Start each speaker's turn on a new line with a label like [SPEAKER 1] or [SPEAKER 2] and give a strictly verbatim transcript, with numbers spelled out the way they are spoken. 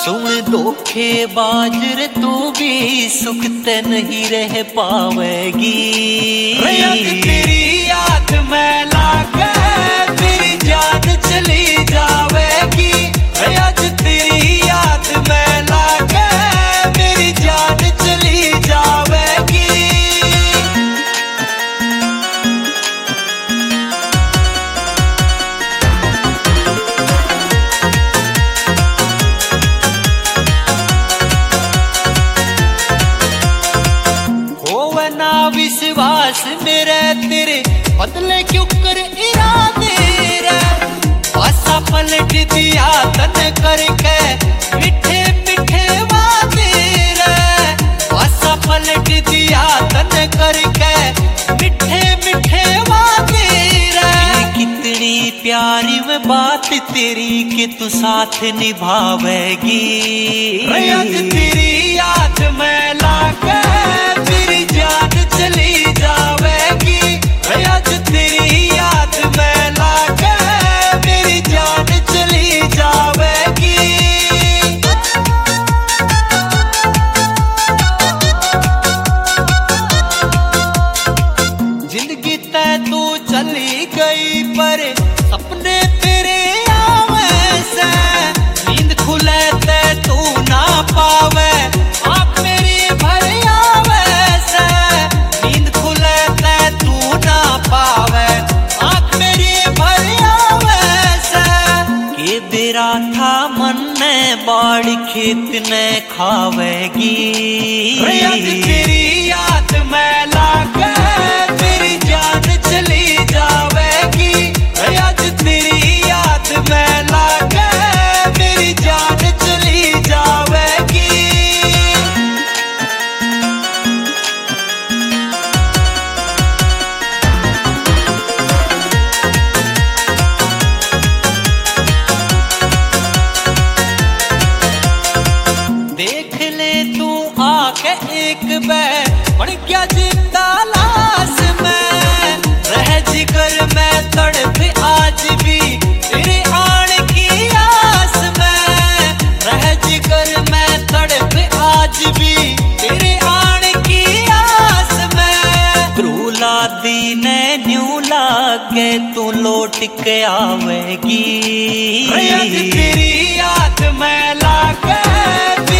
[SPEAKER 1] सुन धोखेबाज रे तू भी सुख ते नहीं रह पावेगी।
[SPEAKER 2] तेरी याद में लाके मेरी जान चली जावेगी। आज तेरी याद में लाके मेरी जान चली जावेगी। होवे ना विश्वास मेरे तेरे बदले क्यों कर इरादे रे। आशा पलट दिया तन करके मिठे मिठे वादे रे। आशा पलट दिया तन करके मिठे मिठे वादे रे।
[SPEAKER 1] कितनी प्यारी में बात तेरी कि तू साथ निभावेगी।
[SPEAKER 2] आज तेरी याद में लाके मेरी जान चली जावेगी। आज तेरी याद में लाके मेरी जान चली जावेगी। जिंदगी तय तू चली गई पर सपने तेरे आवे से। नींद खुले ते तू ना पावे आँख मेरी भर आवे से। नींद खुले ते तू ना पावे आँख मेरी भर आवे से।
[SPEAKER 1] के बेरा था मन ने बाड़ी खेत ने खावेगी।
[SPEAKER 2] आज तेरी याद में लाके मेरी जान चली जावेगी। आज तेरी याद में लाके मेरी जान चली जावेगी। देख ले तू आके एक बैर बन गया जिंदा लाश में। रह जिगर में तड़प आज भी तेरे आने की आस में। रह जिगर में तड़प आज भी तेरे आने की आस में।
[SPEAKER 1] क्रूला दी ने न्यू लागे तू लौट के आवेगी।
[SPEAKER 2] आज तेरी याद में लाके